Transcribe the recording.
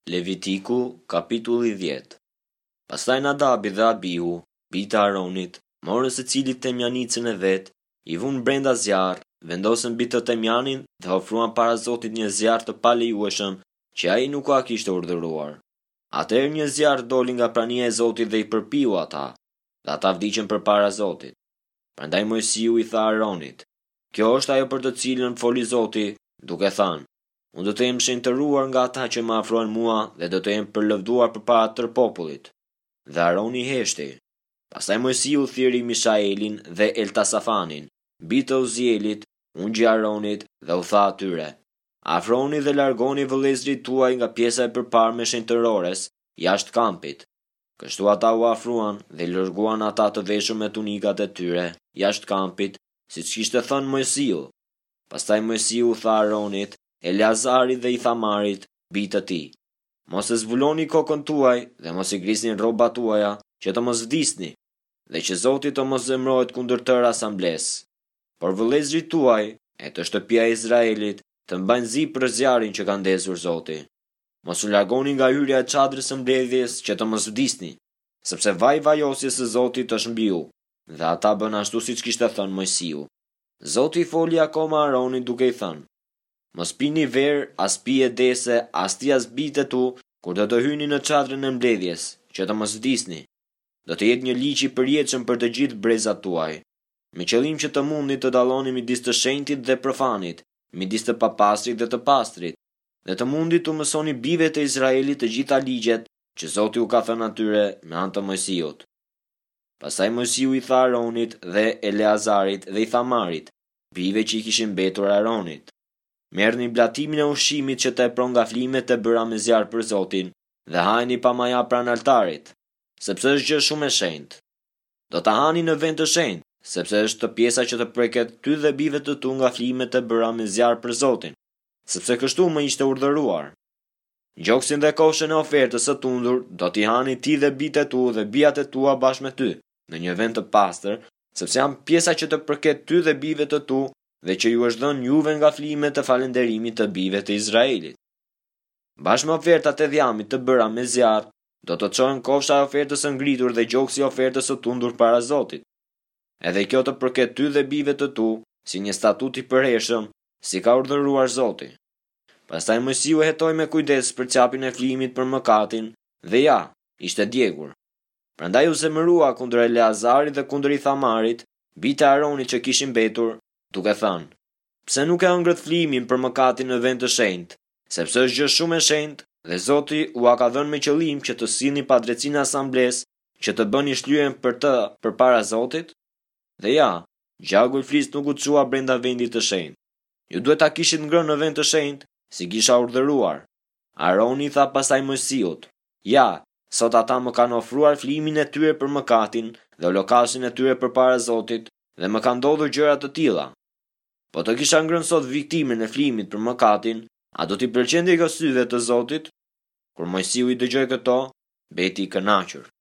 Levitiku, kapitulli 10. Pastaj Nadabi dhe Abihu, bijtë Aronit, morën secilit temjanicën e vet, i vunë brenda zjarr, vendosën mbi të temjanin dhe ofruan para Zotit një zjarr të palejueshëm që ai nuk ua kishte urdhëruar. Atëherë një zjarr doli nga prania e Zotit dhe i përpiu ata, dhe ata vdiqën përpara Zotit. Prandaj Mojsiu i tha Aronit: "Kjo është ajo për të cilën foli Zoti, duke thënë: Unë do të jem shenjtëruar nga ata që më afrohen mua dhe do të jem përlëvduar përpara tërë popullit." Dhe Aroni heshti. Pastaj Mojsiu thiri Mishaelin dhe Eltasafanin, bijtë të Uzielit, ungji Aronit, dhe u tha atyre: "Afroni dhe largoni vëllezërit tuaj nga pjesa e përparme shenjtërores, jashtë kampit." Kështu ata u afruan dhe larguan ata të veshur me tunikat e tyre, jashtë kampit, siç kishte thënë Mojsiu. Pastaj Mojsiu u tha Aronit, Eleazarit dhe Ithamarit, bijtë të tij: "Mos e zbuloni kokën tuaj dhe mos i grisni rrobat tuaja, që të mos vdisni, dhe që Zoti të mos zemrohet kundër tërë asamblesë. Por vëllezërit tuaj, e të shtëpia e Izraelit, të mbajnë zi për zjarrin që ka ndezur Zoti. Mos u largoni nga hyrja e çadrës së mbledhjes, që të mos vdisni, sepse vaj vajosjes së Zotit është mbi ju." Dhe ata bën ashtu siç kishte thënë Mojsiu. Zoti i foli akoma Aronit duke i thënë: "Mos pini verë, as pije dese, as ti as bijtë e tu, kur do të hyni në çadrën e mbledhjes, që të mos vdisni. Do të jetë një ligj i përjetshëm për të gjithë brezat tuaj, me qëllim që të mundi të dalloni midis të shenjtit dhe profanit, midis të papastrit dhe të pastrit, dhe të mundi të mësoni bijve të Izraelit të gjitha ligjet që Zoti u ka thënë atyre me anë të Mojsiut." Pastaj Mojsiu i tha Aronit dhe Eleazarit dhe Ithamarit, bijve që i kishin mbetur Aronit: "Merrni blatimin e ushqimit që të e pron nga flimet e bëra me zjarr për Zotin, dhe hajeni pa maja pranë altarit, sepse është gjë shumë e shenjtë. Do ta hani në vend të shenjtë, sepse është të pjesa që të preket ty dhe bijve të tu nga flimet e bëra me zjarr për Zotin, sepse kështu më ishte urdhëruar. Gjoksin dhe kofshën e ofertës së tundur do t'i hani ti dhe bijtë e tu dhe bijat e tua bashkë me ty, në një vend të pastër, sepse janë pjesa që të përket ty dhe bijve të tu, dhe që ju është dhënë juve nga flimet të falënderimit të bijve të Izraelit. Bashkë me ofertat e dhjamit të bëra me zjarr, do të çohen kofsha e ofertës së ngritur dhe gjoksi i ofertës së tundur para Zotit. Edhe kjo të përket ty dhe bijve të tu, si një statut i përhershëm, si ka urdhëruar Zoti." Pastaj Mojsiu hetoi me kujdes për çapin e flimit për mëkatin, dhe ja, ishte djegur. Prandaj u zemërua kundër Eleazarit dhe kundër Ithamarit, bijtë e Aronit që kishin mbetur, duke thënë: "Pse nuk e ëngrët flimin për mëkatin në vend të shenjtë, sepse është gjë shumë e shenjtë, dhe Zoti ua ka dhënë me qëllim që të sillni padrejtinë e asamblesë, që të bëni shlyerjen për të përpara Zotit?" Dhe ja, gjaku i flis nuk u çua brenda vendit të shenjtë. Ju duhet ta kishit ngrënë në vend të shenjtë, si kisha urdhëruar. Aroni tha pastaj Mojsiut: "Ja, sot ata më kanë ofruar flimin e tyre për mëkatin dhe holokausti e tyre përpara Zotit, dhe më kanë ndodhur gjëra të tilla. Po të kisha ngrënë sot viktimën e flimit për mëkatin, a do t'i pëlqente kjo syve të Zotit?" Kur Mojsiu i dëgjoi këto, beti i kënaqur.